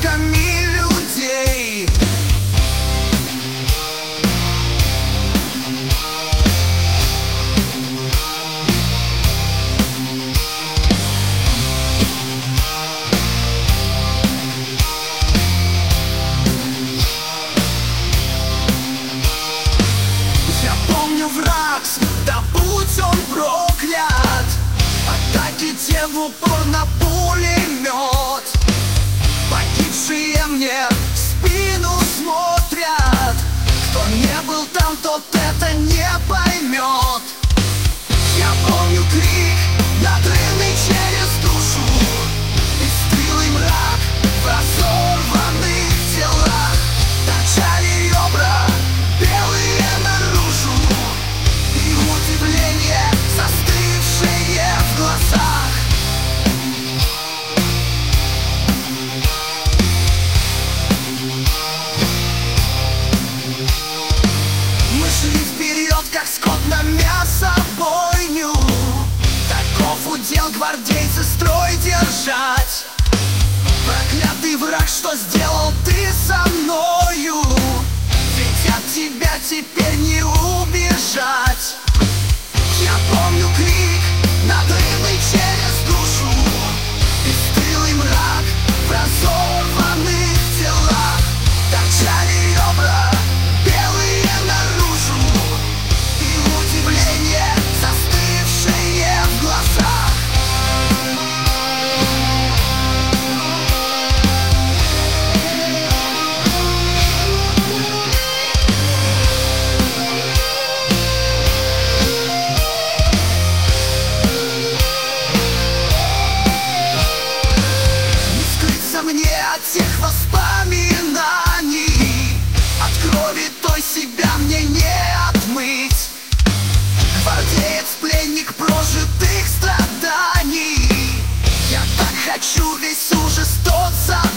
десятками людей. Я помню враг, да будь он проклят, атаки те в упор на пулемет. Погибшие мне в спину смотрят. Кто не был там, тот это не поймет. Я помню крик, надрывный через душу, и стылый мрак в разорванных телах. Торчали ребра, белые наружу, и удивление, застывшее в глазах. Мы шли вперед, как скот на мясобойню. Таков удел гвардейцы строй держать. Проклятый враг, что сделал ты со мною? Ведь от тебя теперь не убежать. Я помню крик, надрывный через душу, и стылый мрак в разорванных телах. Торчали ребра, белые наружу, и удивление, застывшее в глазах. Мне от тех воспоминаний, от крови той себя мне не отмыть. Гвардеец, пленник прожитых страданий. Я так хочу весь ужас тот забыть.